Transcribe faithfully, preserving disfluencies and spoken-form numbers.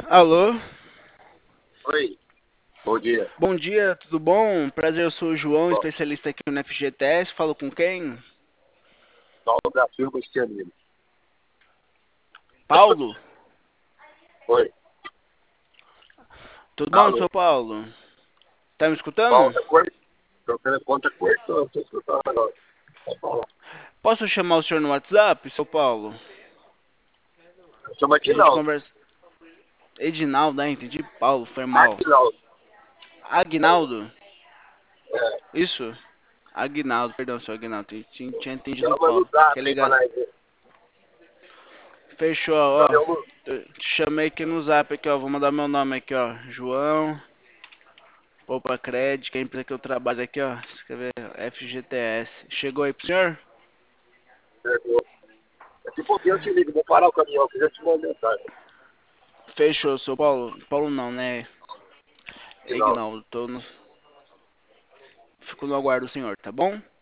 Alô? Oi, bom dia. Bom dia, tudo bom? Prazer, eu sou o João, Bom, especialista aqui no F G T S. Falo com quem? Paulo da Silva Cristianino. Paulo? Oi, Tudo bom, alô. seu Paulo? Tá me Paulo escutando? da Cor, meu telefone tá cortando, não tô escutando agora. Pode falar. Posso chamar o senhor no WhatsApp, seu Paulo? Chama Que a aqui gente não. conversa. Edinaldo, ah, entendi. Paulo, foi mal. Aqui não. Agnaldo? É, Isso? Agnaldo, perdão, seu Agnaldo. Tinha, tinha entendido chama no Paulo. Que zap aí pra legal. nós ver. Fechou, ó. Cadê o Lu? Eu te chamei aqui no zap aqui, ó. Vou mandar meu nome aqui, ó. João. Poupa Crédito, que é a empresa que eu trabalho aqui, ó. Escrever F G T S. Chegou aí pro senhor? Chegou. Daqui a pouquinho eu te ligo, vou parar o caminhão aqui, já te mando mensagem. Fechou, seu Paulo. Paulo não, né? Final. Ignaldo. Tô no... Fico no aguardo do senhor, tá bom?